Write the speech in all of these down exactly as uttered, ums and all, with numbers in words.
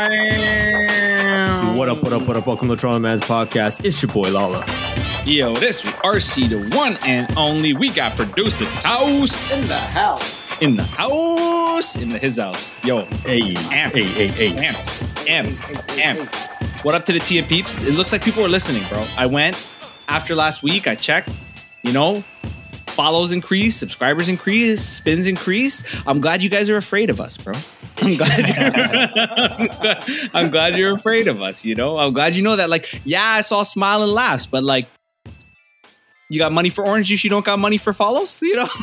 What up, what up, what up? Welcome to Toronto Man's Podcast. It's your boy Lala. Yo, this was R C, the one and only. We got producer Taos. In the house. In the house. In the his house. Yo. Hey, amped. hey, hey, hey. Amped. Amped. Amped. What up to the T M peeps? It looks like people are listening, bro. I went after last week. I checked. You know, follows increased, subscribers increased, spins increased. I'm glad you guys are afraid of us, bro. I'm glad you're I'm glad you're afraid of us, you know? I'm glad you know that, like, yeah, I saw smile and laughs, but like, you got money for orange juice, you don't got money for follows, you know?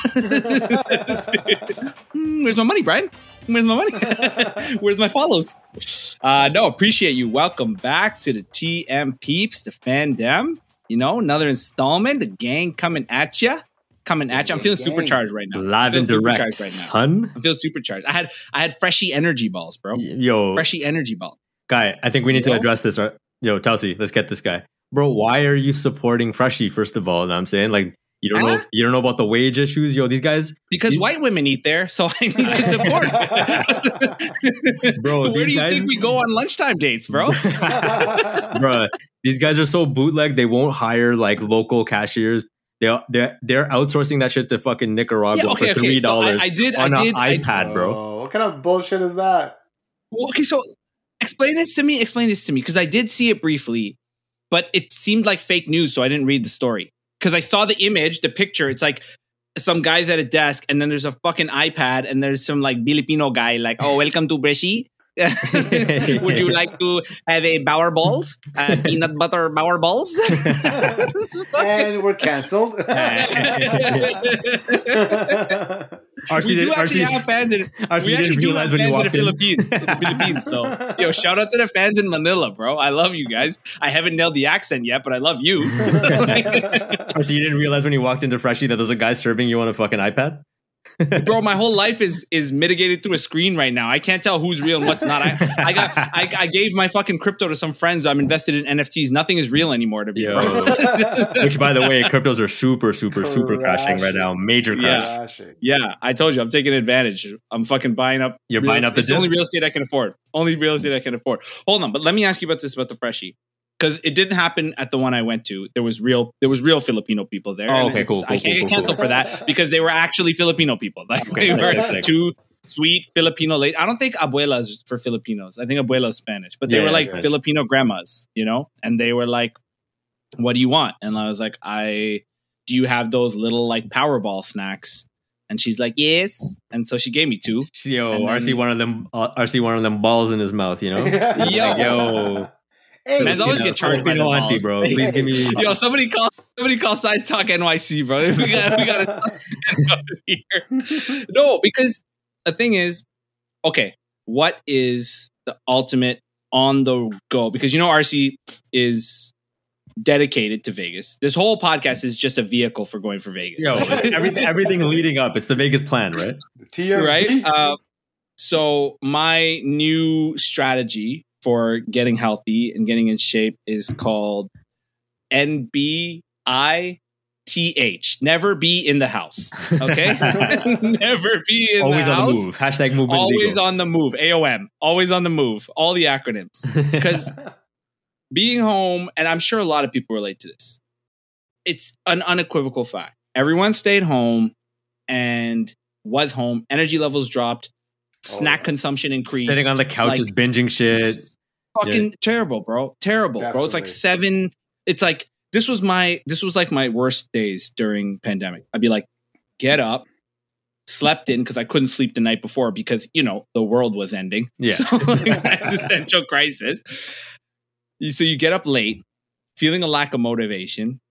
mm, where's my money, Brian? Where's my money? Where's my follows? Uh, no, appreciate you. Welcome back to the T M Peeps, the Fandom. You know, another installment, the gang coming at ya. Coming at you. I'm feeling supercharged right now. Live and direct, right now. Son. I'm feeling supercharged. I had I had freshy energy balls, bro. Yo. Freshy energy balls. Guy, I think we need Yo. to address this. Right? Yo, Telsey, let's get this guy. Bro, why are you supporting Freshie, first of all? You know what I'm saying? Like, you don't huh? know you don't know about the wage issues? Yo, these guys... Because these, white women eat there, so I need to support. Bro, where do you guys, think we go on lunchtime dates, bro? Bro, these guys are so bootleg, they won't hire, like, local cashiers. They're, they're, they're outsourcing that shit to fucking Nicaragua yeah, okay, for three dollars okay. So I, I did, on I did, an iPad, I, bro. oh, what kind of bullshit is that? Well, okay, so explain this to me. Explain this to me, because I did see it briefly, but it seemed like fake news, so I didn't read the story. Because I saw the image, the picture. It's like some guy's at a desk, and then there's a fucking iPad, and there's some like Filipino guy, like, oh, welcome to Breshi. Would you like to have a Bauer balls? Uh, peanut butter Bauer balls? And we're canceled. R C we do did, actually R C, have fans in, R C we actually didn't do realize have when you fans in the walked in. Philippines. In the Philippines. So, yo, shout out to the fans in Manila, bro. I love you guys. I haven't nailed the accent yet, but I love you. R C, you didn't realize when you walked into Freshie that there's a guy serving you on a fucking iPad? Bro, my whole life is is mitigated through a screen right now. I can't tell who's real and what's not. I, I got I, I gave my fucking crypto to some friends. I'm invested in N F Ts. Nothing is real anymore to me. Yo. Which, by the way, cryptos are super, super, super crashing right now. Major crash. Yeah. yeah, I told you, I'm taking advantage. I'm fucking buying up. You're real buying up the, it's the only real estate I can afford. Only real estate I can afford. Hold on, but let me ask you about this about the Freshie. Because it didn't happen at the one I went to. There was real, there was real Filipino people there. Oh, okay, cool, cool. I can't cool, get canceled cool. for that because they were actually Filipino people. Like Okay, they sick, were sick, sick. two sweet Filipino ladies. I don't think abuela is for Filipinos. I think abuela is Spanish, but they Yeah, were like Spanish. Filipino grandmas, you know. And they were like, "What do you want?" And I was like, "I do you have those little like Powerball snacks?" And she's like, "Yes." And so she gave me two. Yo, And R C then- one of them, uh, R C one of them balls in his mouth, you know? Yo. Like, yo. Hey, Man's always You know, get charged by the Filipino auntie, balls. bro. Please give me... Yo, somebody call somebody call Side Talk N Y C, bro. We got we got to out here. No, because the thing is, okay, what is the ultimate on the go? Because you know R C is dedicated to Vegas. This whole podcast is just a vehicle for going for Vegas. Yo, everything, everything leading up. It's the Vegas plan, right? T M P. right? Uh, so my new strategy for getting healthy and getting in shape is called N B I T H. Never be in the house. Okay? Never be in Always the on house. the move. Hashtag movement Always legal. on the move. A O M. Always on the move. All the acronyms. Because being home, and I'm sure a lot of people relate to this, it's an unequivocal fact. Everyone stayed home and was home. Energy levels dropped. Snack Oh. consumption increased. Sitting on the couch is binging shit. Fucking terrible, bro. Terrible, bro. It's like Definitely. seven. It's like this was my this was like my worst days during pandemic. I'd be like, get up, slept in because I couldn't sleep the night before because you know the world was ending. Yeah. So like, existential crisis. You- So you get up late, feeling a lack of motivation.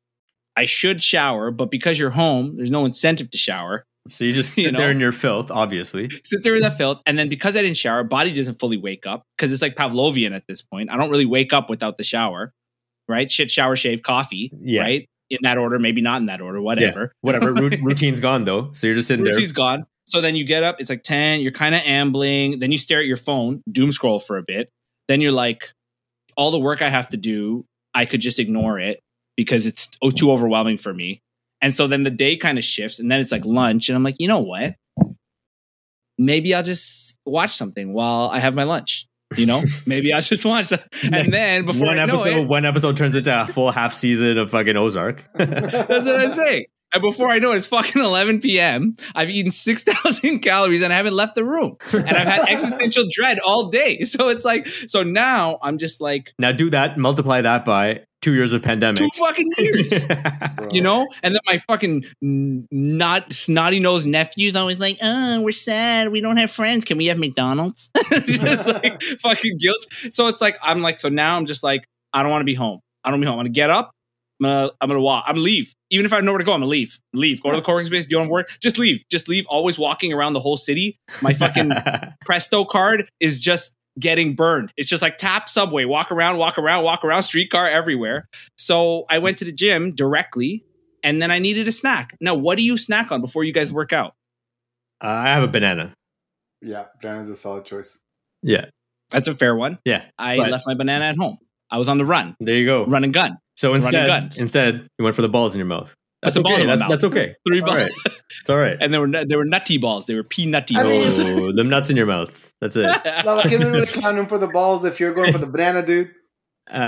I should shower, but because you're home, there's no incentive to shower. So you just sit You know? there in your filth, obviously. Sit there in that filth, and then because I didn't shower, body doesn't fully wake up because it's like Pavlovian at this point. I don't really wake up without the shower, right? Shit, shower, shave, coffee, Yeah. right? In that order, maybe not in that order, whatever. Yeah, whatever. Ru- routine's gone, though. So you're just sitting Routine's there. gone. So then you get up, it's like ten, you're kind of ambling. Then you stare at your phone, doom scroll for a bit. Then you're like, all the work I have to do, I could just ignore it because it's oh, too overwhelming for me. And so then the day kind of shifts, and then it's like lunch, and I'm like, you know what? Maybe I'll just watch something while I have my lunch. You know, maybe I just watch that. And then before one I know episode, it, one episode turns into a full half season of fucking Ozark. that's what I say. And before I know it, it's fucking eleven p.m. I've eaten six thousand calories and I haven't left the room. And I've had existential dread all day. So it's like, so now I'm just like, Now do that, multiply that by two years of pandemic. two fucking years. You know? And then my fucking n- not snotty nosed nephew's always like, oh, we're sad. We don't have friends. Can we have McDonald's? Just like fucking guilt. So it's like, I'm like, so now I'm just like, I don't want to be home. I don't want to be home. I'm going to get up. I'm gonna, I'm gonna walk. I'm gonna leave. Even if I have nowhere to go, I'm gonna leave. Leave. Go to the co-working space. Do you want to work? Just leave. Just leave. Always walking around the whole city. My fucking Presto card is just getting burned. It's just like tap Subway. Walk around, walk around, walk around. Streetcar everywhere. So I went to the gym directly, and then I needed a snack. Now, what do you snack on before you guys work out? Uh, I have a banana. Yeah, banana's a solid choice. Yeah. That's a fair one. Yeah. I but- left my banana at home. I was on the run, There you go. run and gun. So instead, guns. instead, you went for the balls in your mouth. That's the balls okay. in my That's, mouth. that's okay. Three All balls. right. It's all right. And they were they were nutty balls. They were peanutty I mean- balls. Oh, them nuts in your mouth. That's it. No, like, give me the condom for the balls if you're going for the banana, dude. Uh,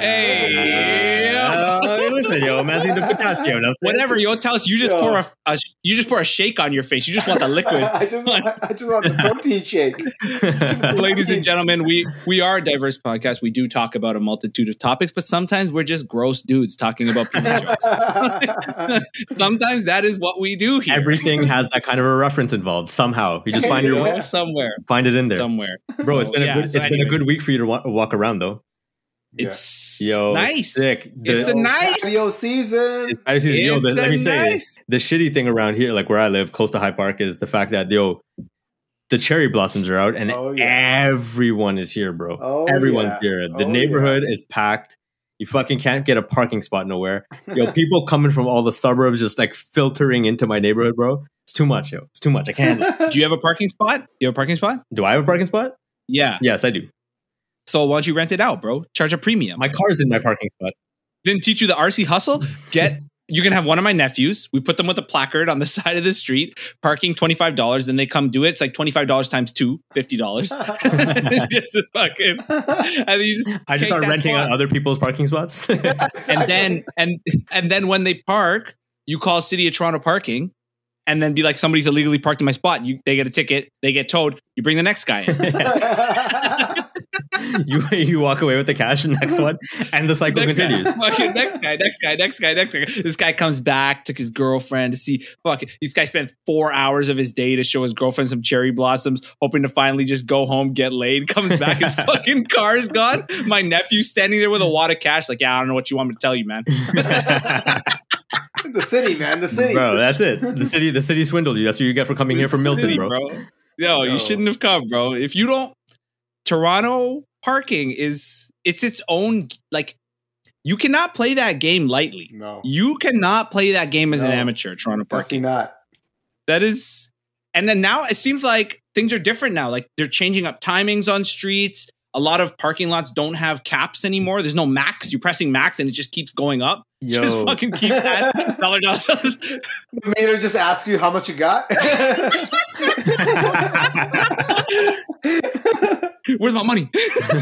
Hey. uh, listen, yo, I'm adding the potassium. That's it. Whatever, yo, tell us you just Yo. pour a, a you just pour a shake on your face. You just want the liquid. I just, I just want the protein shake. Ladies and gentlemen, we we are a diverse podcast. We do talk about a multitude of topics, but sometimes we're just gross dudes talking about people jokes. Sometimes that is what we do here. Everything has that kind of a reference involved somehow. You just find your Yeah. way, Go somewhere, find it in there, somewhere. bro. It's So, been a yeah, good. so It's been a good anyways. week for you to wa- walk around though. It's Yo, nice. sick. It's The- a nice. Patio season. I just, yo, It's the, let me the say, nice. the shitty thing around here, like where I live, close to High Park, is the fact that yo, the cherry blossoms are out and Oh, yeah. everyone is here, bro. Oh, Everyone's yeah. here. The Oh, neighborhood is packed. You fucking can't get a parking spot nowhere. Yo, people coming from all the suburbs just like filtering into my neighborhood, bro. It's too much, yo. It's too much. I can't. Do you have a parking spot? You have a parking spot? Do I have a parking spot? Yeah. Yes, I do. So why don't you rent it out, bro? Charge a premium. My car's in my parking spot. Didn't teach you the R C hustle? Get you can have one of my nephews. We put them with a placard on the side of the street, parking twenty-five dollars. Then they come do it. It's like twenty-five dollars times two, fifty dollars. Just fucking, and then you just I just take start that renting spot. out other people's parking spots. And then and and then when they park, you call City of Toronto Parking, and then be like, somebody's illegally parked in my spot. You they get a ticket, they get towed. You bring the next guy in. you you walk away with the cash, the next one, and the cycle Next guy, continues. fucking next guy, next guy, next guy, next guy. This guy comes back, took his girlfriend to see. Fuck, this guy spent four hours of his day to show his girlfriend some cherry blossoms, hoping to finally just go home, get laid. Comes back, his fucking car is gone. My nephew standing there with a wad of cash, like, yeah, I don't know what you want me to tell you, man. The city, man. The city. Bro, that's it. The city, the city swindled you. That's what you get for coming here from Milton, City, bro. Yo, Yo. you shouldn't have come, bro. If you don't, Toronto parking is it's its own. Like, you cannot play that game lightly. No. You cannot play that game as an No. amateur, Toronto Definitely parking. not. That is, and then now it seems like things are different now. Like, they're changing up timings on streets. A lot of parking lots don't have caps anymore. There's no max. You're pressing max and it just keeps going up. Yo. Just fucking keeps at dollar dollars. The meter just asks you how much you got. Where's my money?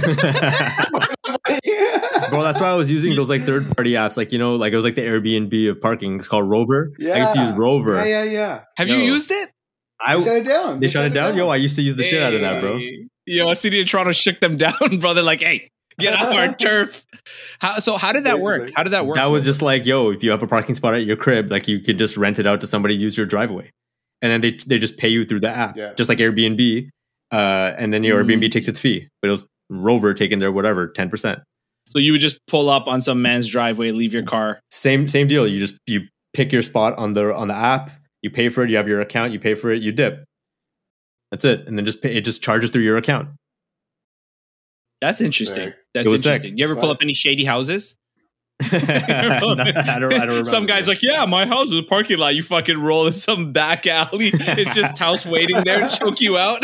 Bro, that's why I was using those like third party apps, like you know, like it was like the Airbnb of parking. It's called Rover. Yeah. I used to use Rover. Yeah, yeah, yeah. Have Yo. you used it? I They shut it down. they shut it down. Yo, I used to use the shit out of that, bro. Hey. Yo, City of Toronto shook them down, bro. They're like, hey, get off our turf. How, so how did that work? Basically. How did that work? That was just like, yo, if you have a parking spot at your crib, like you could just rent it out to somebody to use your driveway, and then they they just pay you through the app, Yeah. just like Airbnb. Uh, and then your Mm. Airbnb takes its fee, but it was Rover taking their whatever ten percent. So you would just pull up on some man's driveway, leave your car. Same same deal. You just you pick your spot on the on the app. You pay for it. You have your account. You pay for it. You dip. That's it, and then just pay, it just charges through your account. That's interesting. Sick. That's It was interesting. sick. You ever pull Right. up any shady houses? No, I don't. I don't remember. Some guy's like, yeah, my house is a parking lot. You fucking roll in some back alley. It's just house waiting there to choke you out.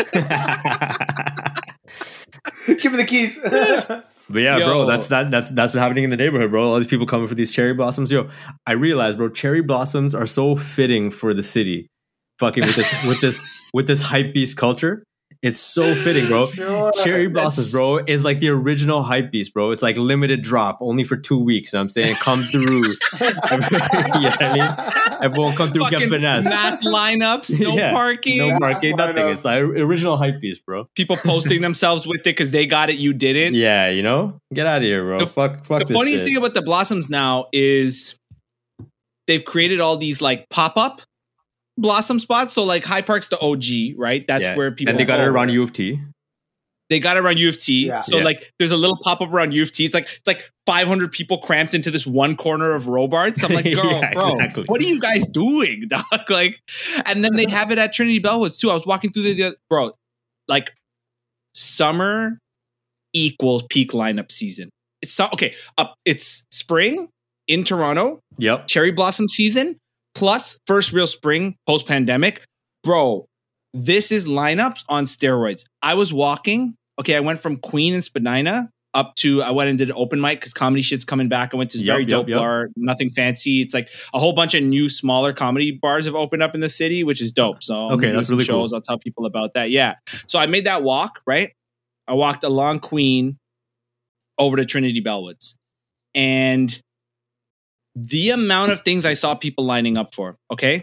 Give me the keys. But yeah, Yo. bro, that's that that's that's been happening in the neighborhood, bro. All these people coming for these cherry blossoms. Yo, I realized, bro, cherry blossoms are so fitting for the city. Fucking with this with this with this hype beast culture. It's so fitting, bro. Sure. Cherry Blossoms, bro, is like the original hype beast, bro. It's like limited drop, only for two weeks. You know what I'm saying? Come through. You know what I mean? Everyone come through, get Fucking finesse. mass lineups, no Yeah, parking. No parking, Mass nothing. It's like original hype beast, bro. People posting themselves with it because they got it, you didn't. Yeah, you know? Get out of here, bro. The- fuck, fuck The this funniest shit. thing about the Blossoms now is they've created all these like pop-up Blossom spots. So like High Park's the O G, right? That's Yeah. where people And they got it go. around U of T. They got it around U of T. Yeah. So Yeah. like there's a little pop-up around U of T. It's like it's like five hundred people cramped into this one corner of Robarts. I'm like, girl, Yeah, bro, exactly. what are you guys doing, dog? Like, and then they have it at Trinity Bellwoods too. I was walking through the, the bro, like summer equals peak lineup season. It's so, okay. Uh, it's spring in Toronto, Yep. cherry blossom season, plus first real spring post pandemic, bro. This is lineups on steroids. I was walking. Okay, I went from Queen and Spadina up to I went and did an open mic because comedy shit's coming back. I went to this Yep, very yep, dope yep. bar, nothing fancy. It's like a whole bunch of new smaller comedy bars have opened up in the city, which is dope. So I'm Okay, gonna do that's some really cool. shows. I'll tell people about that. Yeah. So I made that walk, right? I walked along Queen over to Trinity Bellwoods. And the amount of things I saw people lining up for, okay?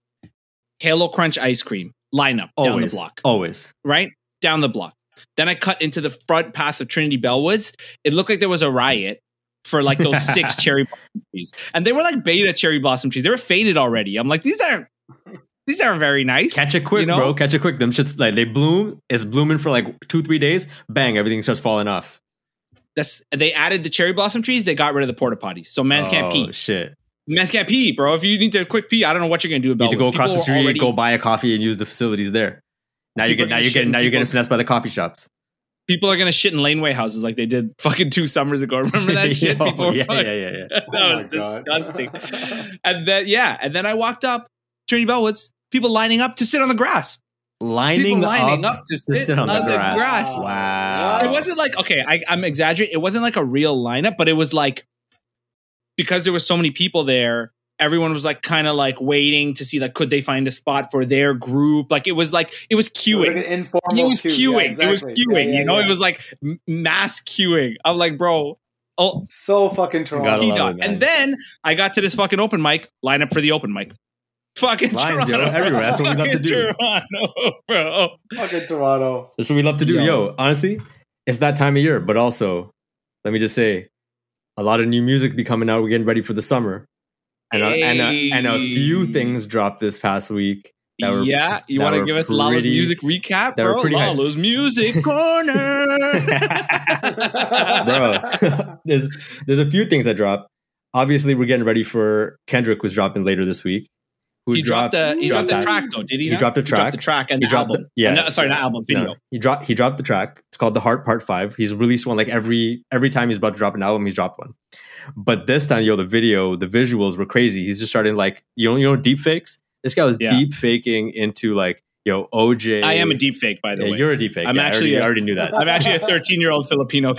Halo Crunch ice cream, line up down Always. the block, Always. right? Down the block. Then I cut into the front path of Trinity Bellwoods. It looked like there was a riot for like those six cherry blossom trees. And they were like beta cherry blossom trees. They were faded already. I'm like, these aren't these aren't very nice. Catch it quick, you know? bro. Catch it quick. Them shits, like, they bloom. It's blooming for like two, three days. Bang, everything starts falling off. That's, they added the cherry blossom trees. They got rid of the porta potties. So mans can't Oh, pee. shit. Mans can't pee, bro. If you need to quick pee, I don't know what you're gonna do about Need it. to go across the People street, already- go buy a coffee, and use the facilities there. Now you're People getting, now are you're shitting getting, now you're getting people's- finessed by the coffee shops. People are gonna shit in laneway houses like they did fucking two summers ago. Remember that shit? Yo, People were yeah, fucking- yeah, yeah, yeah. that Oh was my God. disgusting. And then yeah, and then I walked up Trinity Bellwoods. People lining up to sit on the grass. Lining, People lining up, up to sit, sit on on, the the grass. grass. Wow. It wasn't like okay, I, I'm exaggerating. It wasn't like a real lineup, but it was like because there were so many people there. Everyone was like kind of like waiting to see like could they find a spot for their group. Like it was like it was It was queuing. like an informal It was queue. queuing. Yeah, exactly. It was queuing. Yeah, yeah, you know, yeah. it was like m- mass queuing. I'm like, bro, oh, so fucking Gotta Toronto. T love dot. it, man. And then I got to this fucking open mic. Line up for the open mic. Fucking Lines, yo, Toronto, everywhere. That's what we love to Fucking do. Toronto, bro. Fucking Toronto. That's what we love to do. Yo. Yo, honestly, it's that time of year, but also, let me just say, a lot of new music be coming out. We're getting ready for the summer. And, a, and, a, and a few Hey. things dropped this past week. That were- yeah, you that want to were give us Lala's pretty- music recap, that were bro? pretty hype. Lala's music corner. Bro, there's there's a few things that dropped. Obviously, we're getting ready for Kendrick, was dropping later this week. Who he dropped, the he dropped, the that- track though, did he? He not? dropped a He dropped track. the track and He the dropped album. the- yeah. no, sorry, not album, video. No, he dropped he dropped the track. It's called The Heart Part Five. He's released one like every every time he's about to drop an album, he's dropped one. But this time, yo, the video, the visuals were crazy. He's just starting like you know you know deep fakes. This guy was Yeah. deep faking into like yo O J. I am a deep fake, by the Yeah, way. you're a deep fake. I'm Yeah, actually I already, a- I already knew that. I'm actually a thirteen year old Filipino.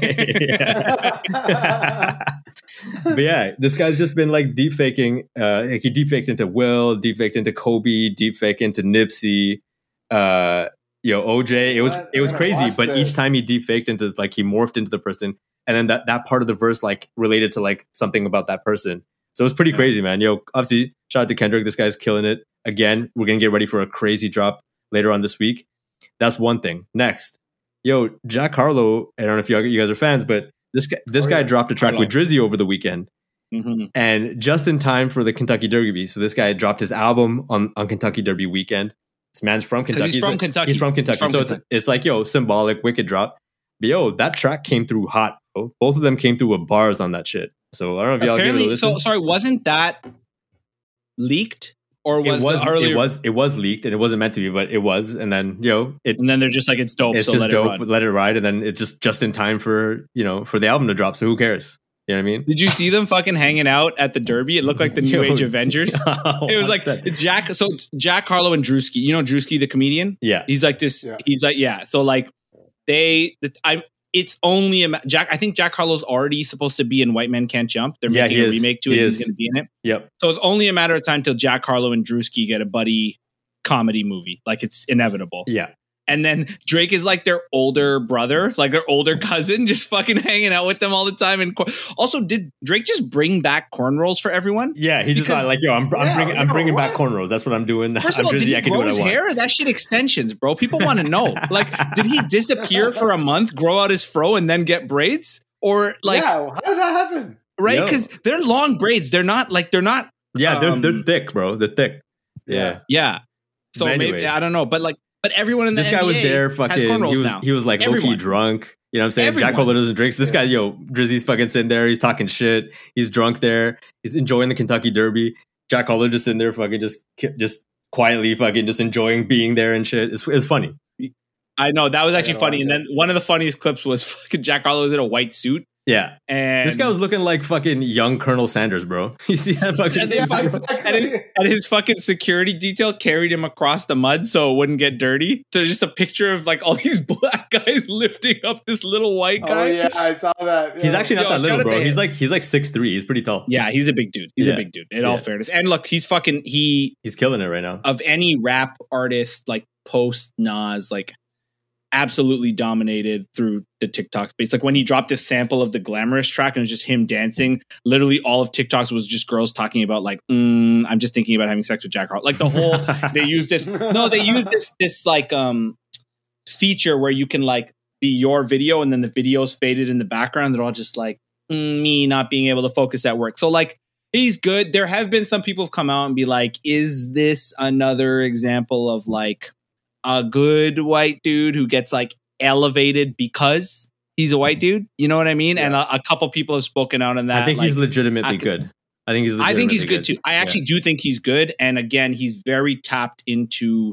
But yeah, this guy's just been like deep faking. Uh, like he deep faked into Will, deep faked into Kobe, deep fake into Nipsey. Uh, yo, O J. It was What? it was I gotta crazy. watch But this. each time he deep faked into like he morphed into the person, and then that that part of the verse like related to like something about that person. So it was pretty Yeah. crazy, man. Yo, obviously, shout out to Kendrick. This guy's killing it again. We're gonna get ready for a crazy drop later on this week. That's one thing. Next, yo, Jack Harlow. I don't know if you you guys are fans, but this guy this Oh, guy yeah. dropped a track Harlow. with Drizzy over the weekend. Mhm. And just in time for the Kentucky Derby. So this guy dropped his album on, on Kentucky Derby weekend. This man's from 'Cause Kentucky. he's from So- Kentucky. He's from Kentucky. He's from so Kentucky. It's, it's like, yo, symbolic, wicked drop. But yo, that track came through hot. Bro. Both of them came through with bars on that shit. So I don't know if y'all give it a Apparently, listen. so sorry, wasn't that leaked or was it was the earlier? it was it was leaked and it wasn't meant to be, but it was. And then yo, it and then they're just like it's dope. it's so just let dope. It run. Let it ride, and then it's just just in time for you know for the album to drop. So who cares? You know what I mean? Did you see them fucking hanging out at the Derby? It looked like the New Yo. Age Avengers. It was like one hundred percent. Jack. So Jack Harlow and Drewski. You know Drewski, the comedian. yeah. He's like this. Yeah. He's like yeah. So like they, the, I. It's only a ma- Jack. I think Jack Harlow's already supposed to be in White Men Can't Jump. They're Yeah, making he a is. remake to He it. is. He's going to be in it. Yep. So it's only a matter of time till Jack Harlow and Drewski get a buddy comedy movie. Like it's inevitable. Yeah. And then Drake is like their older brother, like their older cousin, just fucking hanging out with them all the time. And cor- also, did Drake just bring back cornrows for everyone? Yeah, he just Because- thought like, yo, I'm, I'm Yeah, bringing, I'm no, bringing back what? cornrows. That's what I'm doing. First I'm of all, did Drizzy, he I can do grow what I his want. hair? That shit extensions, bro. People want to know. Like, did he disappear for a month, grow out his fro, and then get braids? Or like, yeah, how did that happen? right? Yo. Because they're long braids. They're not like they're not. Yeah, they're Um, they're thick, bro. They're thick. Yeah. Yeah. So But maybe anyway. I don't know, but like, but everyone in the This guy was N B A there, has fucking. cornrows He was now. he was like low key Everyone. drunk. You know what I'm saying? Jack Everyone. Harlow doesn't drink. So this Yeah. guy, yo, Drizzy's fucking sitting there. He's talking shit. He's drunk there. He's enjoying the Kentucky Derby. Jack Harlow just sitting there, fucking just just quietly, fucking just enjoying being there and shit. It's it's funny. I know that was actually gotta funny. watch And then one of the funniest clips was fucking Jack Harlow was in a white suit, Yeah, and this guy was looking like fucking young Colonel Sanders, bro. You see that fucking? And they Yeah, fucking- exactly. and his and his fucking security detail carried him across the mud so it wouldn't get dirty. There's just a picture of like all these black guys lifting up this little white Oh guy. yeah, I saw that. He's Yeah. actually not Yo, that shout little, out to bro. him. He's like he's like six three. He's pretty tall. Yeah, he's a big dude. He's Yeah. a big dude. In all Yeah. fairness, and look, he's fucking he He's killing it right now. of any rap artist like post Nas, like absolutely dominated through the TikTok space. Like when he dropped this sample of the Glamorous track and it was just him dancing, literally all of TikToks was just girls talking about like, mm, I'm just thinking about having sex with Jack Harlow. Like the whole, they use this, no, they use this, this like um feature where you can like be your video and then the video's faded in the background. They're all just like mm, me not being able to focus at work. So like, he's good. There have been some people who've come out and be like, is this another example of like a good white dude who gets like elevated because he's a white dude? You know what I mean? Yeah. And a, a couple people have spoken out on that. I think like, he's legitimately I- good. I think he's. I Legitimately think he's good too. I actually do think he's good. And again, he's very tapped into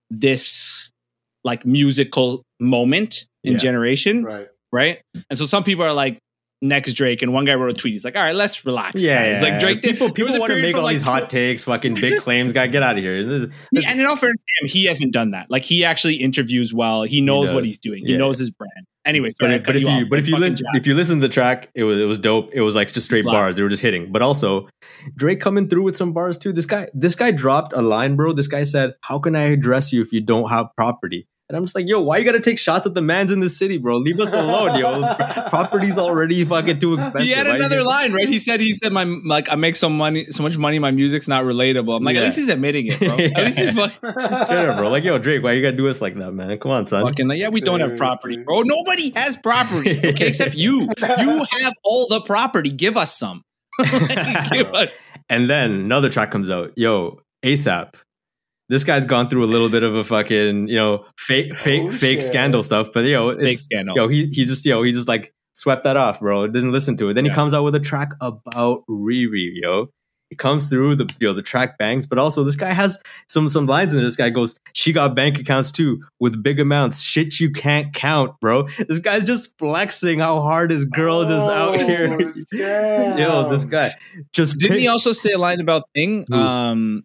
this like musical moment in Yeah. generation. Right. Right. And so some people are like, next Drake, and one guy wrote a tweet. He's like, all right, let's relax. Yeah, guys. yeah, like Drake did. People, there people was a want to period make for, all like, these hot takes, fucking big claims. Guy, get out of here. This is- this- And in all fairness, to him, he hasn't done that. Like he actually interviews well. He knows does. what he's doing. He Yeah. knows his brand. Anyway, But, sorry, I if, cut but if you, off. but if you Fucking listen, Jack. if you listen to the track, it was it was dope. It was like just straight Slap. bars. They were just hitting. But also, Drake coming through with some bars too. This guy, this guy dropped a line, bro. This guy said, "How can I address you if you don't have property?" And I'm just like, yo, why you gotta take shots at the man's in the city, bro? Leave us alone, yo. Property's already fucking too expensive. he had Why you another get- line, right? He said, he said, my like I make some money, so much money, my music's not relatable. I'm like, Yeah. at least he's admitting it, bro. At least he's fucking, Straight up, bro. Like, yo, Drake, why you gotta do us like that, man? Come on, son. fucking like, yeah, we don't have property, Seriously. bro. Nobody has property, okay, except you. You have all the property. Give us some. Give us. And then another track comes out. Yo, ASAP. This guy's gone through a little bit of a fucking, you know, fake, fake, Oh, fake shit. scandal stuff. But yo, Big it's scandal. yo, he he just yo, he just like swept that off, bro. Didn't listen to it. Then Yeah. he comes out with a track about Riri, yo. It comes through the yo, the track bangs, but also this guy has some some lines in there. This guy goes, "She got bank accounts too with big amounts, shit you can't count, bro." This guy's just flexing how hard his girl is out here. Oh, damn. Yo, this guy just Didn't pick- he also say a line about thing? Who? Um,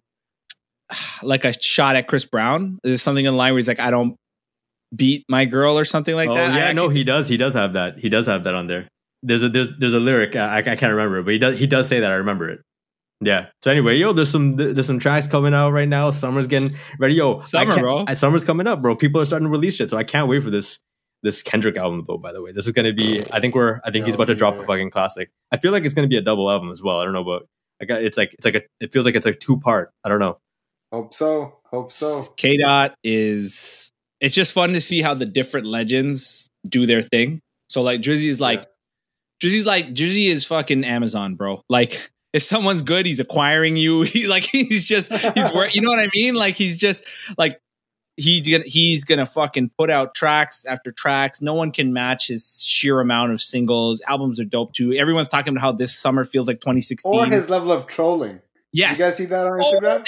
like a shot at Chris Brown. There's something in the line where he's like, I don't beat my girl or something like oh that. I yeah, no, actually he does. He does have that. He does have that on there. There's a there's there's a lyric. I, I can't remember it, but he does he does say that. I remember it. Yeah. So anyway, yo, there's some there's some tracks coming out right now. Summer's getting ready. Yo, I Summer, can't- bro. I- Summer's coming up, bro. People are starting to release shit, so I can't wait for this this Kendrick album, though. By the way, this is gonna be. I think we're. I think he's Oh, about to drop a yeah. fucking classic. I feel like it's gonna be a double album as well. I don't know, but I got. It's like it's like a. It feels like it's like two part. I don't know. Hope so. Hope so. K Dot is. It's just fun to see how the different legends do their thing. So like Drizzy is like, Drizzy's like Drizzy is fucking Amazon, bro. Like if someone's good, he's acquiring you. He like he's just he's work. You know what I mean? Like he's just like he's gonna he's gonna fucking put out tracks after tracks. No one can match his sheer amount of singles. Albums are dope too. Everyone's talking about how this summer feels like twenty sixteen. Or his level of trolling. yes, You guys see that on Oh, Instagram?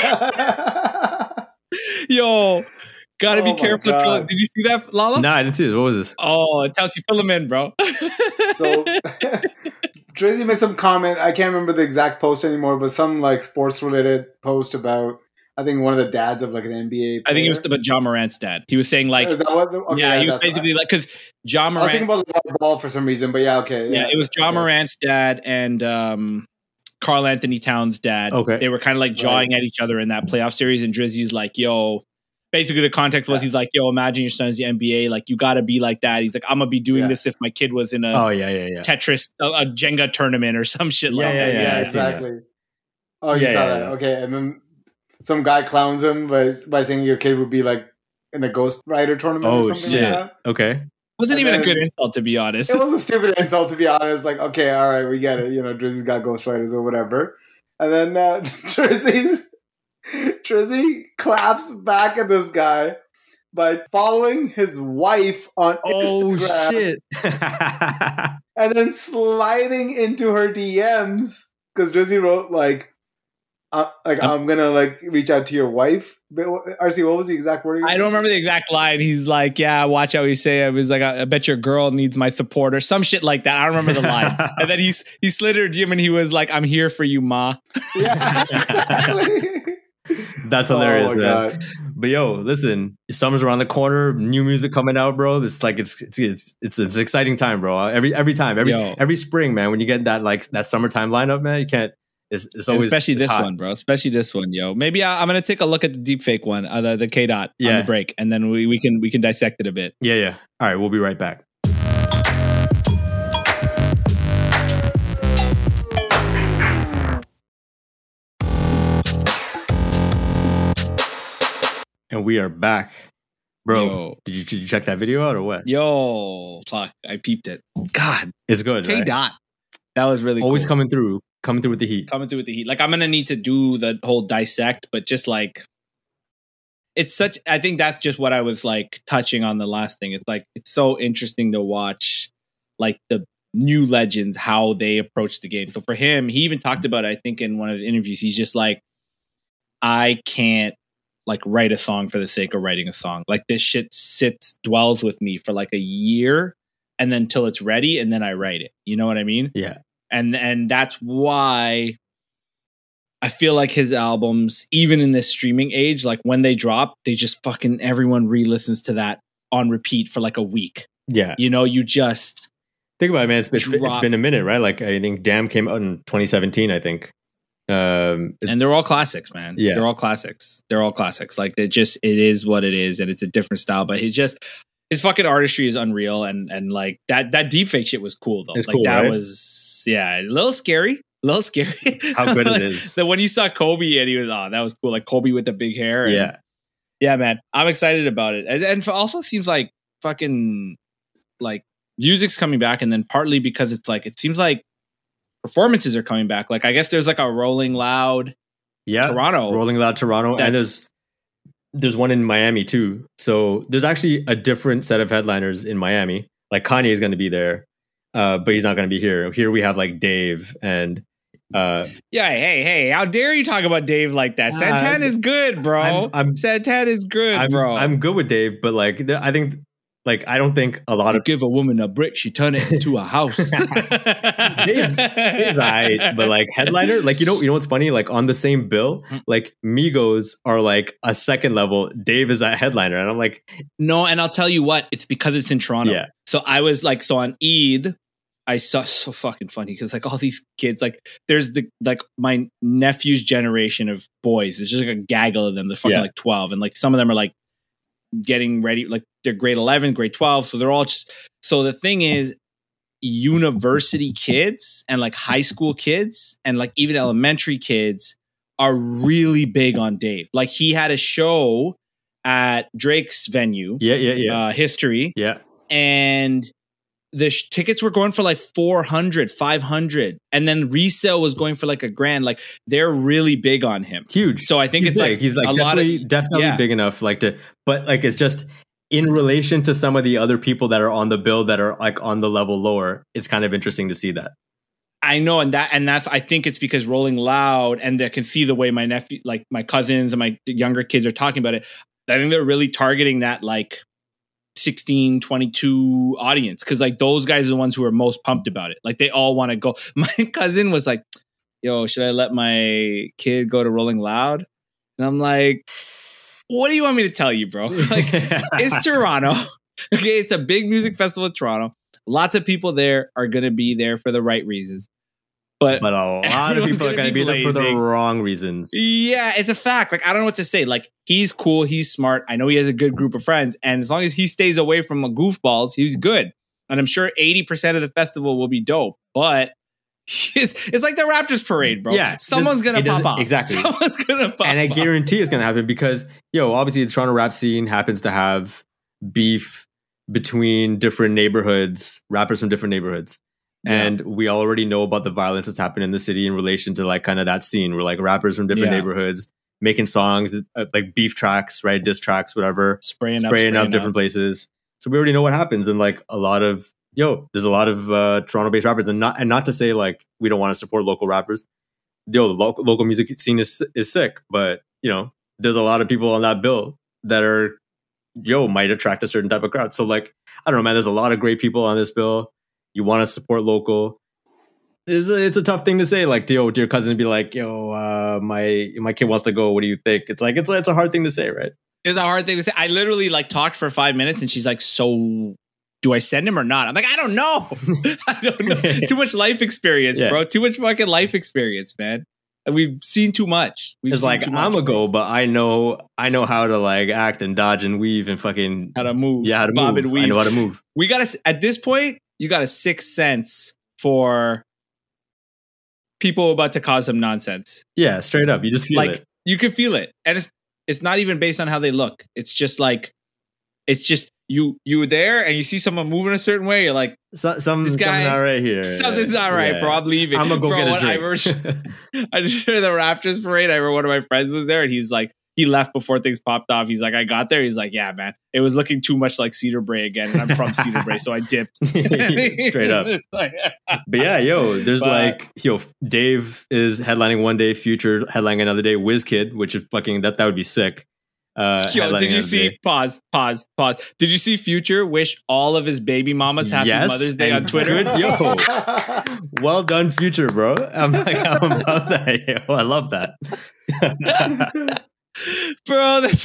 that yo, gotta Oh be my careful. God. Trolling. Did you see that, Lala? Nah, I didn't see this. What was this? Oh, it tells you fill them in, bro. So Drizzy made some comment. I can't remember the exact post anymore, but some like sports related post about I think one of the dads of like an N B A. I think it was player. about John Morant's dad. He was saying like, Is that what the, okay, yeah, he was that's- basically like, because John I was thinking Morant, about the ball for some reason, but yeah, okay. yeah, it was John okay. Morant's dad and um, Carl Anthony Towns' dad. Okay. They were kind of like jawing at each other in that playoff series, and Drizzy's like, "Yo, basically the context was Yeah. he's like, yo, imagine your son's the N B A. Like, you got to be like that. He's like, I'm going to be doing Yeah. this if my kid was in a Oh yeah, yeah, yeah. Tetris, a, a Jenga tournament or some shit Yeah, like yeah, that. yeah. yeah, I seen that. exactly. Oh, you Yeah, saw yeah, that? yeah. Okay, and then some guy clowns him by by saying your kid would be like in a Ghost Rider tournament Oh or something shit. like that. Okay. Wasn't And even a then- good insult, to be honest. It was a stupid insult, to be honest. Like, okay, all right, we get it. You know, Drizzy's got Ghost Riders or whatever. And then uh, Drizzy's Drizzy claps back at this guy by following his wife on Oh Instagram shit. and then sliding into her D Ms because Drizzy wrote like, uh, like Um, I'm gonna like reach out to your wife. But, R C, what was the exact wording? I don't remember the exact line. He's like, yeah, watch how you say it. I was like, I, I bet your girl needs my support or some shit like that. I don't remember the line. And then he's he slid her D M and he was like, I'm here for you, ma. Yeah, exactly. That's hilarious, Oh my man. God. But yo, listen, summer's around the corner. New music coming out, bro. It's like it's it's it's it's, it's an exciting time, bro. Every every time, every Yo. every spring, man. When you get that like that summertime lineup, man, you can't. It's, it's And always especially it's this hot. one, bro. Especially this one, yo. Maybe I, I'm gonna take a look at the deepfake one, uh, the, the K dot on Yeah. the break, and then we, we can we can dissect it a bit. Yeah, yeah. All right, we'll be right back. And we are back, bro. Yo. Did you did you check that video out or what? Yo, fuck, I peeped it. God, It's good. K right? dot. That was really Always cool. coming through, coming through with the heat. coming through with the heat. Like I'm gonna need to do the whole dissect, but just like it's such. I think that's just what I was like touching on the last thing. It's like it's so interesting to watch, like the new legends how they approach the game. So for him, he even talked about it, I think in one of his interviews. He's just like, I can't like write a song for the sake of writing a song. Like this shit sits dwells with me for like a year, and then till it's ready, and then I write it. You know what I mean? Yeah. and and that's why I feel like his albums, even in this streaming age, like when they drop, they just fucking everyone re-listens to that on repeat for like a week. Yeah. You know, you just Think about it, man. It's been, it's Drop. been a minute, right? Like I think Damn came out in twenty seventeen, I think. Um, it's, and they're all classics, man. Yeah. They're all classics. They're all classics. Like it just it is what it is, and it's a different style. But he's just his fucking artistry is unreal, and and like that that deepfake shit was cool though. It's like cool, that right? was yeah, a little scary. A little scary. How good it Like, is. So when you saw Kobe and he was, oh, that was cool. Like Kobe with the big hair. And, yeah. yeah, man. I'm excited about it. And, and also seems like fucking like music's coming back. And then partly because it's like, it seems like performances are coming back. Like, I guess there's like a Rolling Loud Yeah. Toronto. Rolling Loud Toronto. And That's- there's there's one in Miami too. So there's actually a different set of headliners in Miami. Like Kanye is going to be there, uh, but he's not going to be here. Here we have like Dave and uh, Yeah, hey, hey, how dare you talk about Dave like that? Uh, Santan is good, bro. I'm- I'm- Santan is good, I'm, bro. I'm good with Dave, but like th- I think like I don't think a lot You of give a woman a brick, she turn it into a house. Dave's, Dave's alright, but like headliner, like you know, you know what's funny? Like on the same bill, like Migos are like a second level. Dave is a headliner, and I'm like, No, and I'll tell you what, it's because it's in Toronto. Yeah. So I was like, so on Eid, I saw so fucking funny because like all these kids, like there's the like my nephew's generation of boys. There's just like a gaggle of them. They're fucking Yeah. like twelve, and like some of them are like getting ready, like they're grade eleven, grade twelve. So they're all just. So the thing is, university kids and like high school kids and like even elementary kids are really big on Dave. Like he had a show at Drake's venue, yeah, yeah, yeah, uh, History, yeah. and the sh- tickets were going for like four hundred, five hundred, and then resale was going for like a grand. Like they're really big on him. Huge. So I think he's it's big. like he's like a lot definitely, of definitely yeah. big enough, like to. But like it's just in relation to some of the other people that are on the bill that are like on the level lower. It's kind of interesting to see that. I know, and that and that's I think it's because Rolling Loud, and they can see the way my nephew, like my cousins and my younger kids are talking about it. I think they're really targeting that like sixteen, twenty-two audience because like those guys are the ones who are most pumped about it. Like they all want to go. My cousin was like, yo, should I let my kid go to Rolling Loud? And I'm like, what do you want me to tell you, bro? Like it's Toronto. Okay, it's a big music festival in Toronto. Lots of people there are going to be there for the right reasons. but But a lot of everyone's people are gonna going to be be there for the blazing. wrong reasons. Yeah, it's a fact. Like, I don't know what to say. Like, he's cool. He's smart. I know he has a good group of friends. And as long as he stays away from the goofballs, he's good. And I'm sure eighty percent of the festival will be dope. But it's, it's like the Raptors parade, bro. Yeah, Someone's just- going it to pop doesn't- off. exactly. Someone's going to pop And I off. guarantee it's going to happen because, yo, obviously the Toronto rap scene happens to have beef between different neighborhoods, rappers from different neighborhoods. Yeah. And we already know about the violence that's happened in the city in relation to like kind of that scene where like rappers from different Yeah. neighborhoods making songs, uh, like beef tracks, right? Diss tracks, whatever, Spraying, spraying up, up different places. So we already know what happens. And like a lot of, yo, there's a lot of uh, Toronto based rappers and not, and not to say like we don't want to support local rappers. Yo, the local, local music scene is, is sick, but you know, there's a lot of people on that bill that are, yo, might attract a certain type of crowd. So like, I don't know, man, there's a lot of great people on this bill. You want to support local. It's a, it's a tough thing to say, like, yo, to your cousin and be like, yo, uh, my my kid wants to go. What do you think? It's like, it's, it's a hard thing to say, right? It's a hard thing to say. I literally like talked for five minutes and she's like, so do I send him or not? I'm like, I don't know. I don't know. Too much life experience, Yeah. bro. Too much fucking life experience, man. And we've seen too much. We've It's seen like, too much, I'm a bro. go, but I know I know how to like act and dodge and weave and fucking, How to move. yeah, how to bob move. and weave. I know how to move. We got to, at this point, you got a sixth sense for people about to cause some nonsense. Yeah, straight up. You just feel Like, it. you can feel it. And it's, it's not even based on how they look. It's just like, it's just, you you were there and you see someone moving a certain way. You're like, So, some, this guy- something not right here. something's not right, Yeah. bro. I'm leaving. I'm gonna go bro, get a when I drink. remember, I just heard the Raptors parade. I remember one of my friends was there and he's like, he left before things popped off. He's like, I got there. He's like, yeah, man, it was looking too much like Cedar Brae again. And I'm from Cedar Brae, so I dipped. Straight up. It's like- But yeah, yo, there's But- like, yo, Dave is headlining one day, Future headlining another day, WizKid, which is fucking, that that would be sick. Uh, Yo, headlining did you another see? day. Pause, pause, pause. Did you see Future wish all of his baby mamas happy Yes, Mother's Day and on Twitter? good- yo, well done, Future, bro. I'm like, I'm about that. Yo, I love that. Bro, that's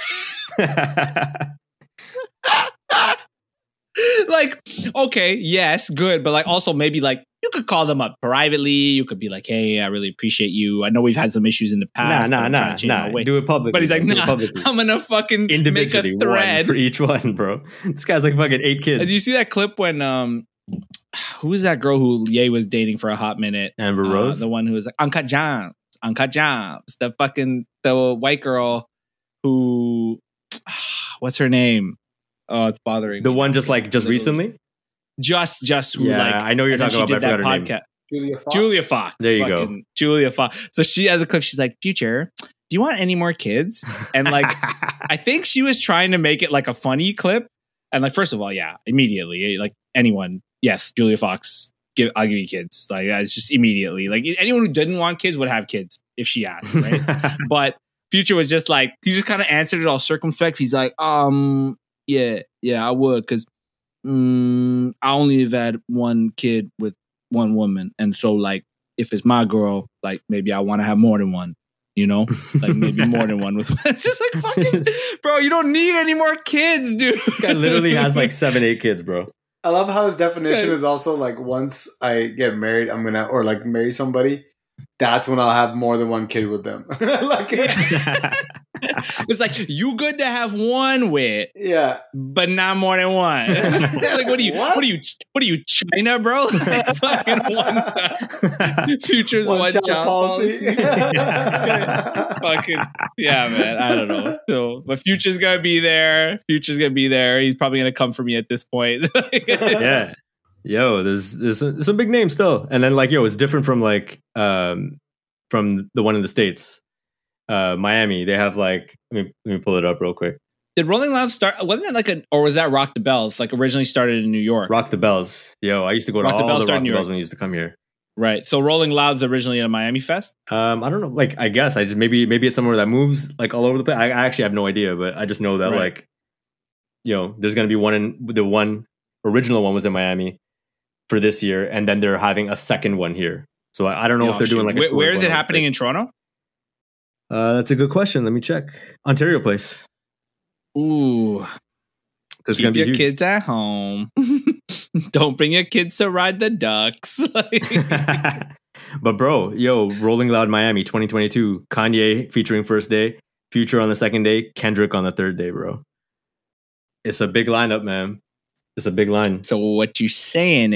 like, okay, yes, good, but like also maybe like you could call them up privately. You could be like, hey, I really appreciate you. I know we've had some issues in the nah, past. nah, but I'm trying nah, to change nah. my way." Do it publicly. But he's like, bro. Do it nah, publicly. I'm gonna fucking make a Individually, one thread. for each one, bro. This guy's like fucking eight Did kids. you see that clip when um, who was that girl who Ye was dating for a hot minute? Amber Uh, Rose. the one who was like Uncut Gems, Uncut Gems, the fucking the white girl who, what's her name? Oh, it's bothering The me. one just like just Little- recently. just just who Yeah, like I know you're and then talking she about. But I did forgot that her name. podcast. Julia Fox. Julia Fox. There you go. fucking Julia Fox. So she has a clip. She's like, Future, do you want any more kids? And like, I think she was trying to make it like a funny clip. And like, first of all, yeah, immediately, like anyone, yes, Julia Fox, give I'll give you kids. Like that's just immediately. Like anyone who didn't want kids would have kids if she asked, right? But Future was just like, he just kind of answered it all circumspect. He's like, um, yeah, yeah, I would, because mm, I only have had one kid with one woman, and so like, if it's my girl, like maybe I want to have more than one. You know, like maybe more than one with. It's just like fucking, bro. You don't need any more kids, dude. guy literally has like seven, eight kids, bro. I love how his definition Okay. is also like once I get married, I'm gonna or like marry somebody. That's when I'll have more than one kid with them. Like, It's like you good to have one with, yeah, but not more than one. It's like, what are you? What? What? are you? What are you, China, bro? Like, fucking one. Future's one, one, child, child, policy. policy. Fucking yeah, man. I don't know. So, but Future's gonna be there. Future's gonna be there. He's probably gonna come for me at this point. Yeah. Yo, there's there's some, there's some big names still, and then like yo, it's different from like um from the one in the States, uh Miami. They have like let me let me pull it up real quick. Did Rolling Loud start? Wasn't it like a, or was that Rock the Bells? Like originally started in New York, Rock the Bells. Yo, I used to go to Rock the all Bells the started Rock in the New Bells York. when I used to come here. right? So Rolling Loud's originally at a Miami Fest. Um, I don't know. Like, I guess I just maybe maybe it's somewhere that moves like all over the place. I, I actually have no idea, but I just know that Right. like, you know, there's gonna be one in the one original one was in Miami for this year, and then they're having a second one here. So I, I don't know Yeah, if they're shoot. doing like a Where, tour where is going it all over happening the in Toronto? place. Uh, that's a good question. Let me check. Ontario Place. Ooh, So it's keep gonna be your huge. kids at home. Don't bring your kids to ride the ducks. But bro, yo, Rolling Loud Miami twenty twenty-two, Kanye featuring first day, Future on the second day, Kendrick on the third day, bro. It's a big lineup, man. It's a big line. So what you're saying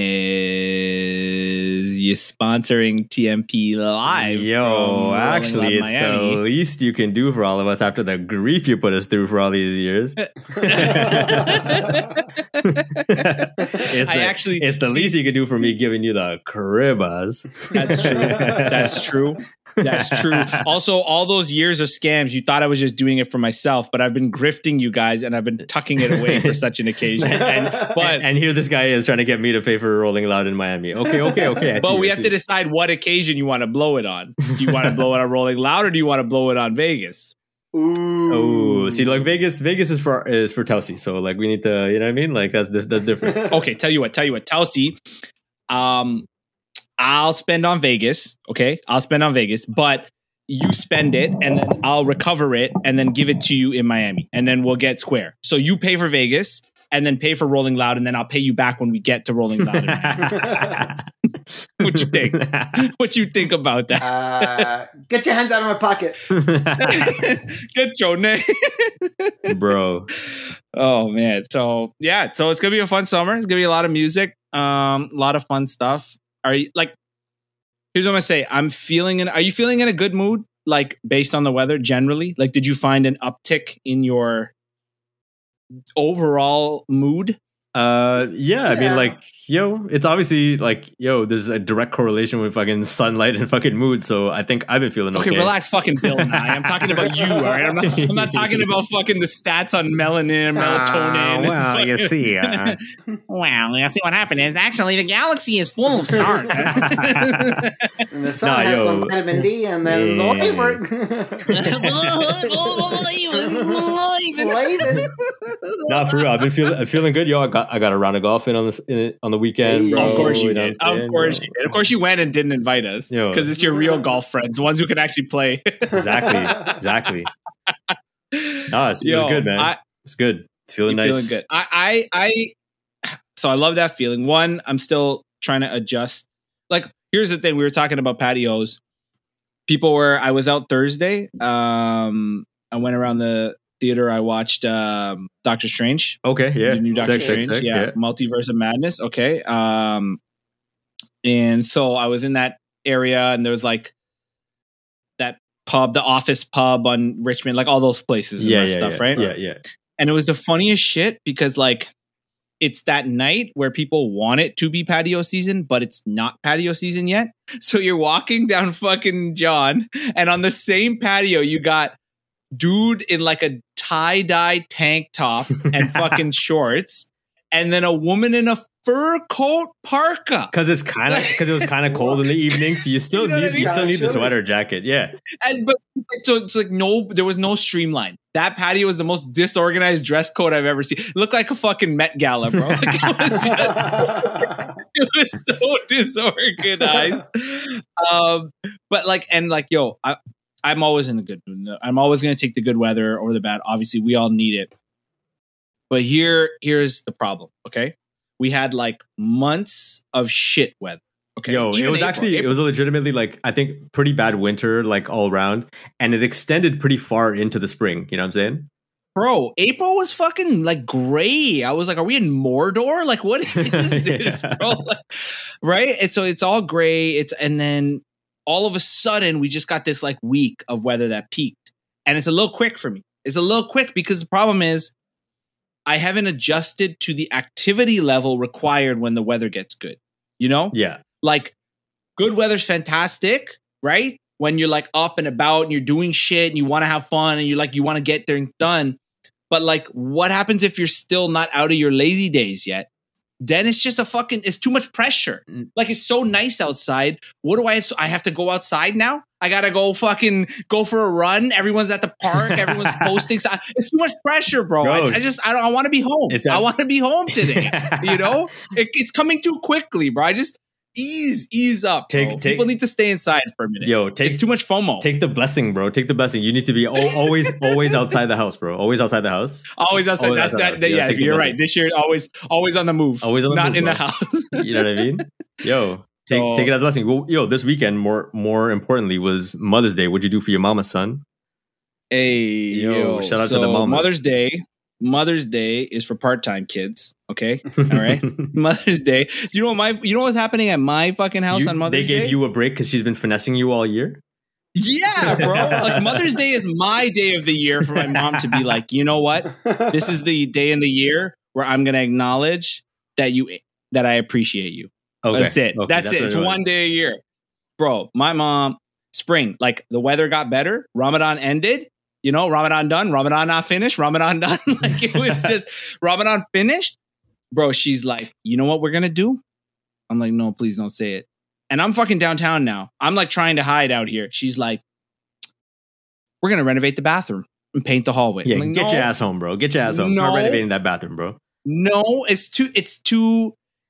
is you're sponsoring T M P Live. Yo, actually, it's Miami. The least you can do for all of us after the grief you put us through for all these years. it's the, I actually, it's the see, least you can do for me giving you the cribbas. That's true. That's true. That's true. Also, all those years of scams, you thought I was just doing it for myself, but I've been grifting you guys and I've been tucking it away for such an occasion. and, but and, and here this guy is trying to get me to pay for Rolling Loud in Miami. Okay, okay, okay. I but see, we I have see. to decide what occasion you want to blow it on. Do you want to blow it on Rolling Loud or do you want to blow it on Vegas? Ooh. Oh, see, like Vegas, Vegas is for is for Telsey. So like we need to, you know what I mean? Like that's that's different. Okay, tell you what, tell you what, Telsey. Um, I'll spend on Vegas. Okay, I'll spend on Vegas, but you spend it and then I'll recover it and then give it to you in Miami and then we'll get square. So you pay for Vegas and then pay for Rolling Loud and then I'll pay you back when we get to Rolling Loud. What you think? What you think about that? Uh, get your hands out of my pocket. Get your name. Bro. Oh man. So yeah, so it's gonna be a fun summer. It's gonna be a lot of music, um, a lot of fun stuff. Are you like Here's what I'm gonna say. I'm feeling in. Are you feeling in a good mood? Like based on the weather, generally. Like, did you find an uptick in your overall mood? Uh, yeah, Yeah. I mean, like, yo, it's obviously like, yo, there's a direct correlation with fucking sunlight and fucking mood. So I think I've been feeling okay. Okay, relax, fucking Bill Nye. I'm talking about you. All right, I'm not. I'm not talking about fucking the stats on melanin, melatonin. Uh, well, and you fucking- see, uh, well, you see what happened is actually the galaxy is full of stars. And the sun Nah, has yo. some vitamin D, and then Yeah. the flavor. nah, for real, I've been feeling, I'm feeling good, yo. I got, I got a round of golf in on this in, on the weekend, bro. Of course you know did. what I'm Of saying, course yo? you did. Of course you went and didn't invite us Yo. because it's your real golf friends, the ones who can actually play. Exactly, exactly. Nah, it's, it Yo, was good, man. I- It's good. Feeling You're nice. feeling good. I, I, I, so I love that feeling. One, I'm still trying to adjust. Like, here's the thing: we were talking about patios. People were. I was out Thursday. Um, I went around the theater. I watched um, Doctor Strange. Okay, yeah. The new Doctor Sick, sick, Strange. sick, yeah. yeah. Multiverse of Madness. Okay. Um, and so I was in that area, and there was like that pub, the Office pub on Richmond, like all those places, and Yeah, that yeah, stuff, yeah. right? Yeah, yeah. And it was the funniest shit because like it's that night where people want it to be patio season, but it's not patio season yet. So you're walking down fucking John, and on the same patio, you got dude in like a tie-dye tank top and fucking shorts, and then a woman in a fur coat parka. Because it's kind of because it was kind of cold in the evening, so you still You know what I need mean? you still need the Sure. sweater jacket. Yeah, And, but so it's like no, there was no streamline. That patio was the most disorganized dress code I've ever seen. It looked like a fucking Met Gala, bro. Like, it, was just, it was so disorganized. Um, but like, and like, yo, I, I'm always in a good mood. I'm always going to take the good weather or the bad. Obviously, we all need it. But here, here's the problem. Okay, we had like months of shit weather. Okay, yo, it Even was April. actually April- it was legitimately like I think pretty bad winter like all around, and it extended pretty far into the spring. You know what I'm saying? Bro, April was fucking like gray. I was like, are we in Mordor? Like, what is this, Yeah. bro? Like, right? And so it's all gray. It's and then all of a sudden we just got this like week of weather that peaked. And it's a little quick for me. It's a little quick because the problem is I haven't adjusted to the activity level required when the weather gets good. You know? Yeah, Like good weather's fantastic, right? When you're like up and about and you're doing shit and you want to have fun and you like you want to get things done. But like what happens if you're still not out of your lazy days yet? Then it's just a fucking it's too much pressure. Like it's so nice outside. What do I have? I have to go outside now? I gotta go fucking go for a run. Everyone's at the park. Everyone's posting. So it's too much pressure, bro. Bro. I, I just I don't I want to be home. It's I a- want to be home today. You know, it, it's coming too quickly, bro. I just ease, ease up. Take- bro. take- People need to stay inside for a minute. yo, take It's too much FOMO. take the blessing, bro. Take the blessing. You need to be al- always always outside the house, bro. Always outside the house. always outside. Always That's outside that. house. that You gotta yeah, take the you're blessing. right. This year, always, always on the move. Always on the not move, in bro. the house. You know what I mean? Yo, Take, So- take it as a blessing. Well, yo, this weekend, more more importantly, was Mother's Day. What'd you do for your mama, son? Hey, Yo, yo, shout out to so the mamas. Mother's Day. Mother's Day is for part-time kids. Okay, all right. Mother's Day. You know what my? You know what's happening at my fucking house You- on Mother's they Day? gave you a break because she's been finessing you all year. Yeah, bro. Like Mother's Day is my day of the year for my mom to be like, you know what? This is the day in the year where I'm gonna acknowledge that you that I appreciate you. Okay, That's it. okay, that's, it. what It's was. one day a year. Bro, my mom, spring, like the weather got better. Ramadan ended. You know, Ramadan done. Ramadan not finished. Ramadan done. Like it was just Ramadan finished. Bro, she's like, you know what we're gonna do? I'm like, no, please don't say it. And I'm fucking downtown now. I'm like trying to hide out here. She's like, we're gonna renovate the bathroom and paint the hallway. Yeah, I'm like, get no, your ass home, bro. Get your ass home. Start No. renovating that bathroom, bro. No, it's too. It's too.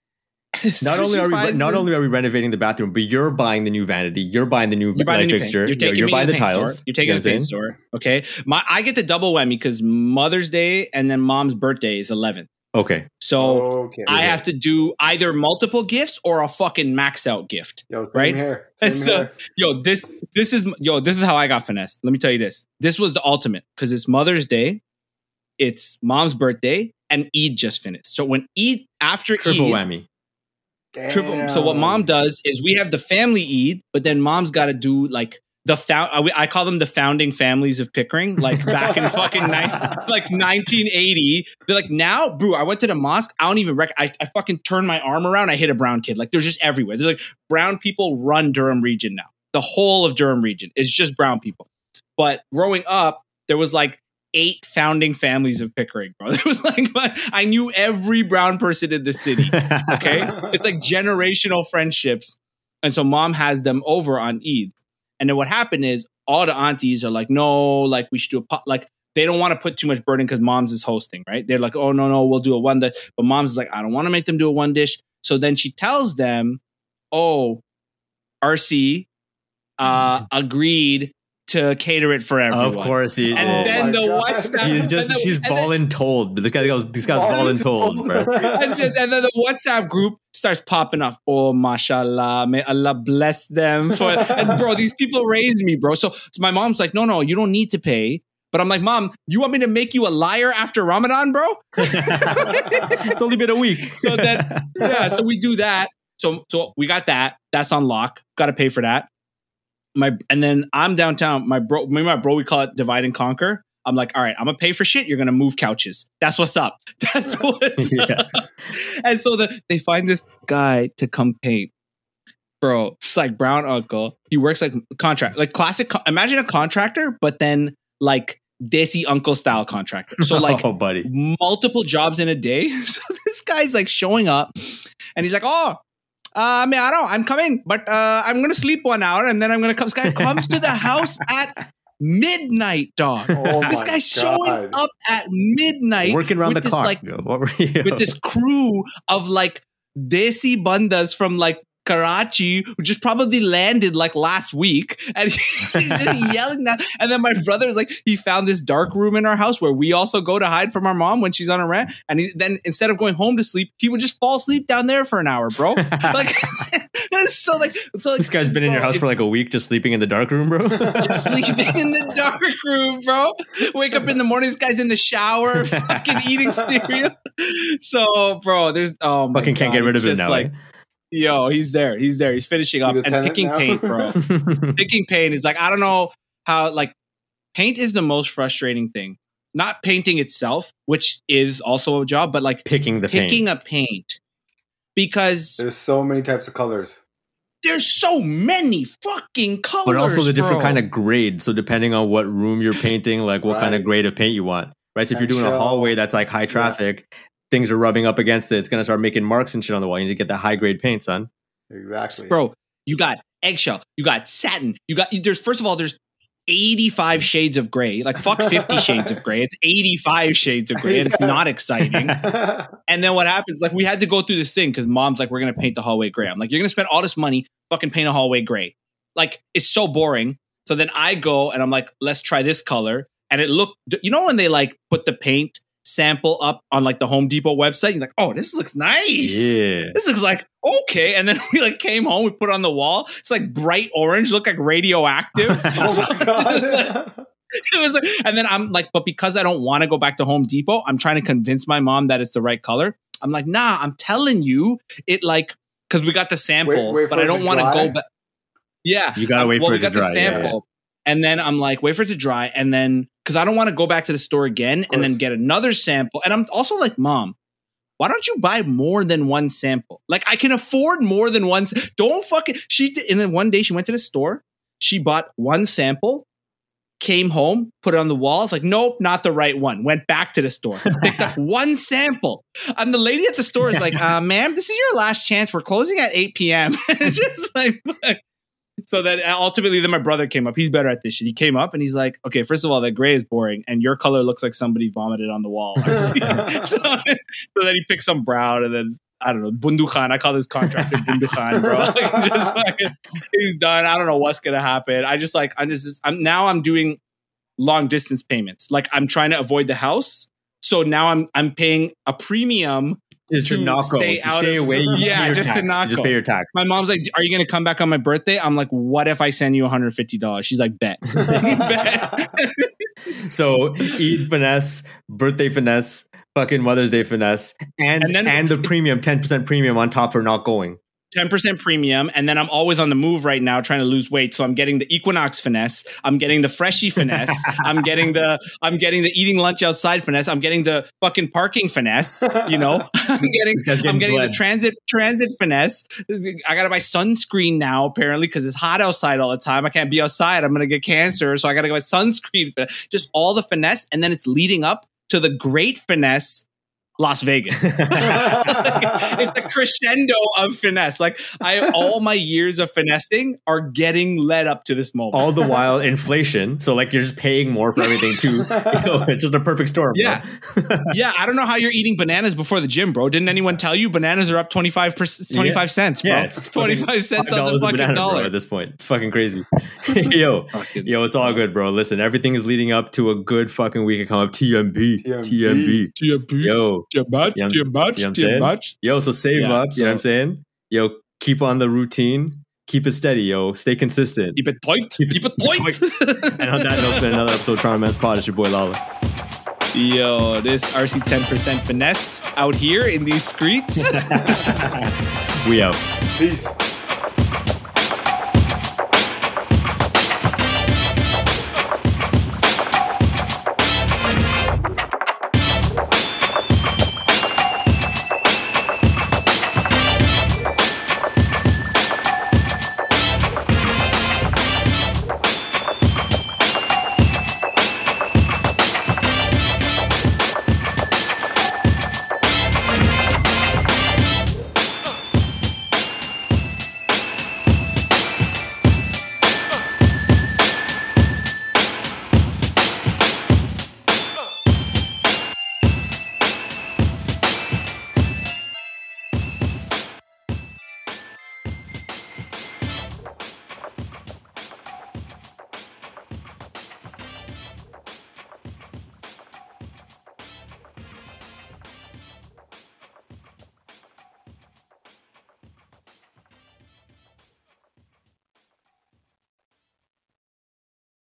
Not only are we She not finds only are we renovating the bathroom, but you're buying the new vanity. You're buying the new You're buying light the new fixture. paint. You're You're, taking you're me buying to the the paint tiles. store. You're taking You know the paint what I'm store. Okay, my I get the double whammy because Mother's Day and then Mom's birthday is eleventh. Okay. So okay. I have to do either multiple gifts or a fucking max out gift. Yo, same right? here. Same And so, here. yo, this this is yo, this is how I got finessed. Let me tell you this. This was the ultimate because it's Mother's Day, it's Mom's birthday, and Eid just finished. So when Eid after Triple Eid, whammy. triple. So what Mom does is we have the family Eid, but then Mom's got to do like the found. I call them the founding families of Pickering, like back in fucking ni- like nineteen eighty. They're like now, bro. I went to the mosque. I don't even rec. I, I fucking turned my arm around. I hit a brown kid. Like they're just everywhere. They're like brown people run Durham region now. The whole of Durham region is just brown people. But growing up, there was like eight founding families of Pickering, bro. It was like I knew every brown person in the city. Okay, it's like generational friendships, and so Mom has them over on Eid. And then what happened is all the aunties are like, no, like we should do a pot. Like they don't want to put too much burden because Mom's is hosting, right? They're like, oh no, no, we'll do a one dish. But Mom's is like, I don't want to make them do a one dish. So then she tells them, oh, R C uh, agreed to cater it for everyone. Of course he And did. then my the God. WhatsApp, She's just and then- she's and then- balling told. This guy goes. This guy's balling told, bro. and, just, and then the WhatsApp group starts popping off. Oh, mashallah, may Allah bless them. For and bro, these people raised me, bro. So, so my mom's like, no, no, you don't need to pay. But I'm like, Mom, you want me to make you a liar after Ramadan, bro? It's only been a week. So then, yeah, so we do that. So, so we got that. That's on lock. Got to pay for that. My and then I'm downtown. My bro, me and my bro, we call it divide and conquer. I'm like, all right, I'm gonna pay for shit. You're gonna move couches. That's what's up. That's what's Yeah. up. And so the, they find this guy to come paint. Bro, it's like brown uncle. He works like contract, like classic. co- Imagine a contractor, but then like desi uncle style contractor. So like oh, buddy. multiple jobs in a day. So this guy's like showing up, and he's like, oh. Uh, me, I don't know. I'm coming, but uh, I'm gonna sleep one hour, and then I'm gonna come. This guy comes to the house at midnight, dog. Oh This my guy's showing God. up at midnight, Working around the with this, clock. like, yo. What were you? with this crew of like desi bandas from like Karachi, who just probably landed like last week, and he's just yelling that. And then my brother is like, he found this dark room in our house where we also go to hide from our mom when she's on a rant. And he, then instead of going home to sleep, he would just fall asleep down there for an hour, bro. Like, so like, so like, This guy's been in your bro, house for like a week, just sleeping in the dark room, bro. just sleeping in the dark room, bro. Wake up in the morning, this guy's in the shower, fucking eating cereal. So, bro, there's oh my Fucking can't God, get rid it's of it just now. like, eh? yo, he's there, he's there, he's finishing up He's a and tenant picking now? paint, bro. Picking paint is like, I don't know how, like, paint is the most frustrating thing. Not painting itself, which is also a job, but like Picking the paint. picking a paint because There's so many types of colors. there's so many fucking colors, But also the different bro. kind of grade. So depending on what room you're painting, like what kind of Right. grade of paint you want, right? So if you're doing a Eggshell. hallway that's like high traffic, things are rubbing up against it. It's gonna start making marks and shit on the wall. You need to get that high grade paint, son. Exactly. Bro, you got eggshell, you got satin, you got there's first of all there's eighty-five shades of gray. Like fuck fifty shades of gray. It's eighty-five shades of gray and it's not exciting. And then what happens, like we had to go through this thing because mom's like, we're gonna paint the hallway gray. I'm like, you're gonna spend all this money, fucking paint a hallway gray. Like it's so boring. So then I go and I'm like, let's try this color. And it looked, you know, when they like put the paint sample up on like the Home Depot website, you're like, oh, this looks nice. Yeah. This looks like, okay. And then we like came home, we put it on the wall. It's like bright orange, looked like radioactive. Oh my God. It was like, and then I'm like, but because I don't want to go back to Home Depot, I'm trying to convince my mom that it's the right color. I'm like, nah, I'm telling you, it like, because we got the sample, Wait- wait but for I it don't to want to dry? go back. Yeah. You gotta Um, wait well, for we it to got dry. the yeah, sample. And then I'm like, wait for it to dry. And then, because I don't want to go back to the store again and then course. get another sample. And I'm also like, Mom, why don't you buy more than one sample? Like, I can afford more than one. s- Don't fucking. She did. And then one day she went to the store. She bought one sample, came home, put it on the wall. It's like, nope, not the right one. Went back to the store, picked up one sample. And the lady at the store is like, uh, ma'am, this is your last chance. We're closing at eight p.m. It's just like, so then ultimately, then my brother came up. He's better at this shit. He came up and he's like, okay, first of all, that gray is boring. And your color looks like somebody vomited on the wall. so, so then he picked some brown and then, I don't know, Bundukan. I call this contractor Bundukan, bro. Like, just fucking, he's done. I don't know what's gonna happen. I just like I'm just I'm now I'm doing long distance payments. Like I'm trying to avoid the house. So now I'm I'm paying a premium Just to to knock stay stay, out stay of- away. You Yeah, pay your just to tax. knock Just pay your tax. My mom's like, "Are you gonna come back on my birthday?" I'm like, "What if I send you one hundred fifty dollars?" She's like, "Bet." Bet. So Eid finesse, birthday finesse, fucking Mother's Day finesse, and And and, then- the premium, ten percent premium on top for not going. ten percent premium, and then I'm always on the move right now trying to lose weight. So I'm getting the Equinox finesse, I'm getting the Freshie finesse, I'm getting the I'm getting the eating lunch outside finesse, I'm getting the fucking parking finesse, you know. I'm getting This guy's getting I'm getting bled. the transit transit finesse. I gotta buy sunscreen now, apparently, because it's hot outside all the time. I can't be outside. I'm gonna get cancer, so I gotta go buy sunscreen. Just all the finesse, and then it's leading up to the great finesse, Las Vegas. It's a crescendo of finesse. Like I, all my years of finessing are getting led up to this moment. All the while inflation. So like you're just paying more for everything too. You know, it's just a perfect storm. bro. Yeah. Yeah, I don't know how you're eating bananas before the gym, bro. Didn't anyone tell you bananas are up twenty-five percent, twenty-five cents, bro? Yeah, it's twenty-five cents on the $5 a fucking banana, bro, dollar. at this point. It's fucking crazy. yo, Fucking- yo, it's all good, bro. Listen, everything is leading up to a good fucking week of coming up. T M B. T M B. T M B. Too much, Yo. too much, You know too much, what I'm too saying? much. Yo, so save Yeah, up. You know what I'm so- saying? Yo, keep on the routine. Keep it steady, yo. Stay consistent. Keep it tight. Keep Keep it- it, tight. And on that note, it's been another episode of Toronto Men's Pod. It's your boy Lala. Yo, this R C ten percent finesse out here in these streets. We out. Peace.